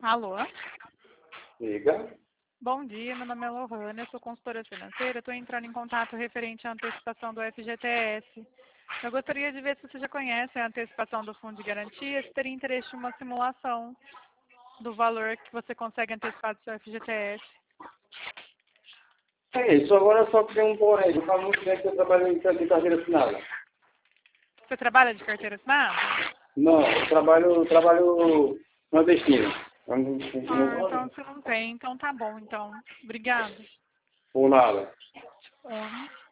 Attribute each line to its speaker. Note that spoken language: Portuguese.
Speaker 1: Alô?
Speaker 2: Diga.
Speaker 1: Bom dia, meu nome é Lohane, eu sou consultora financeira. Estou entrando em contato referente à antecipação do FGTS. Eu gostaria de ver se você já conhece a antecipação do Fundo de Garantia, se teria interesse em uma simulação do valor que você consegue antecipar do seu FGTS.
Speaker 2: É isso, agora só que tem um porém. Não faz muito tempo que eu trabalho de carteira assinada.
Speaker 1: Você trabalha de carteira assinada?
Speaker 2: Não, eu trabalho clandestino.
Speaker 1: Então você não tem. Então tá bom, então. Obrigada.
Speaker 2: Por nada.